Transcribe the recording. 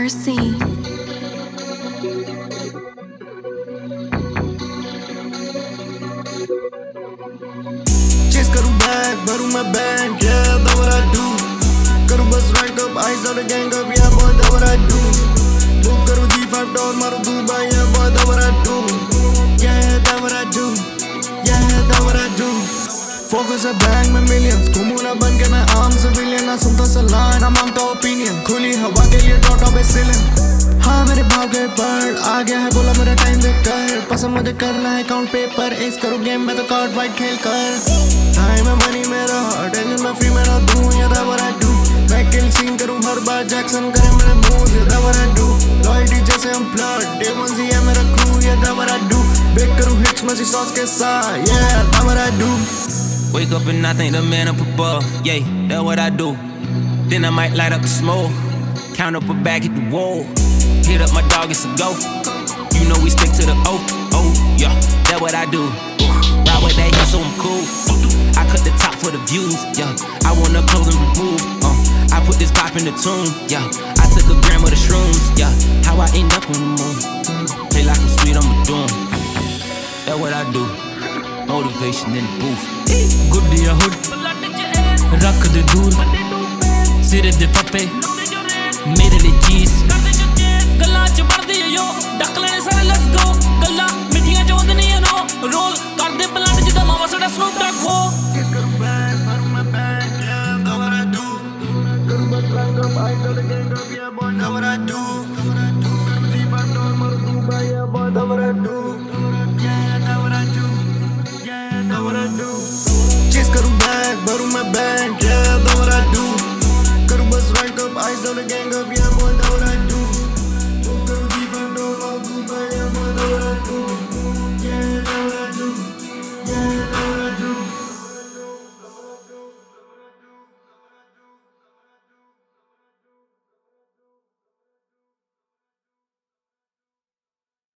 Mercy. Chase करूँ bag, भरूँ मैं bank, yeah, that's what I do. करूँ बस rank up, eyes on the gang up, yeah boy, that's what I do. Book करूँ G5 door, मारूँ Dubai, yeah boy, that's what I do. Yeah, that's what I do. Yeah, that's what I do. Focus a bang में millions, घूमूँ ना बन के मैं आम civilian, ना सुनता सलाह, ना मांगता opinion, खुली हवा के लिए drop top ceiling. हाँ मेरे भाव गए bird, आ गया है बोला मेरा time देख कर, पसंद मुझे करना है count paper, ace करूँ game में तो card white खेल कर. Time है money मेरा, attention मैं free मेरा दूँ, yeah that's what I do. मैं kill scene करूँ हर बार, Jackson करे मेरे moves, yeah that's what I do. Loyalty जैसे हम blood, day one से है मेरा crew, yeah that's what I do. Big करूँ hits मसी sauce के साथ, yeah that's what I do. Wake up and I think the man up above, yeah, that's what I do. Then I might light up the smoke, count up a bag, hit the wall. Hit up my dog, it's a go. You know we stick to the O, yeah, that's what I do. Ride with that, yeah, so I'm cool. I cut the top for the views, yeah. I want the clothing removed, I put this pop in the tune, yeah. I took a gram of the shrooms, yeah. How I end up on the moon. Play like I'm sweet, I'm a doom. That's what I do. Motivation in the booth. गुड्डिया हुड रख दे दूर सिरे दे पप्पे मेरे लिए चीज गल्लां च बढ़दी यो डक लेने सारे लेट्स गो गल्लां मिठियां च होंदियां नो रोल कर दे प्लांट जिदा मावा साडा स्नूप डॉग हो करूँ bag, भरूँ मैं bank, yeah, that's what I do. करूँ बस rank up, eyes on the gang up, yeah boy, that's what I do. करूँ G5 door, मारूँ Dubai, yeah boy, that's what I do. Yeah, that's what I do. Yeah, that's what I do. Chase करूँ bag, भरूँ मैं bank.